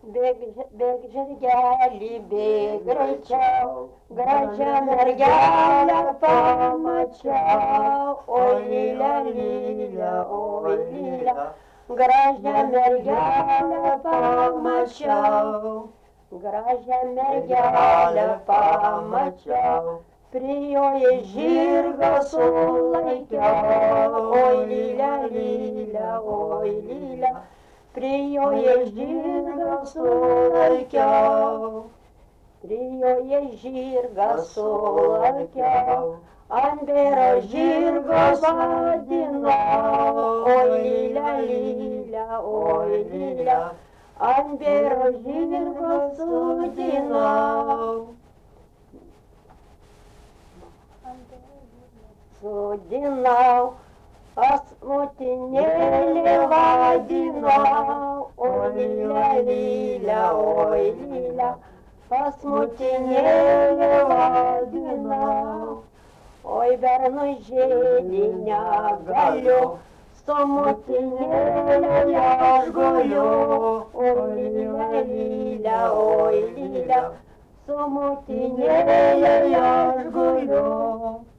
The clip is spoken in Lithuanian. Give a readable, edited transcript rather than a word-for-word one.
Bėk žirgeli, bėk greičiau, gražią mergelę pamačiau. Oi, lylia, lylia, oi, lylia, gražią mergelę pamačiau. Gražią mergelę pamačiau, prijoje žirgą sulaikiau. Oi, lylia, lylia, oi, lylia, prijoje žirgą sulaikiau. Prijoje žirgą sulaikiau, ant bėro žirgo vadinau. Oi, lylia, lylia, oi, lylia, ant bėro žirgo sudinau. Sudinau, aš motinėlė vadinau. Oi, lylia, lylia, oi, lylia, pas motinėlė vadinau. Oi, bernui žėdį negaliu, su motinėlė aš guliu. Oi, lylia, lylia, oi, lylia, su motinėlė aš guliu.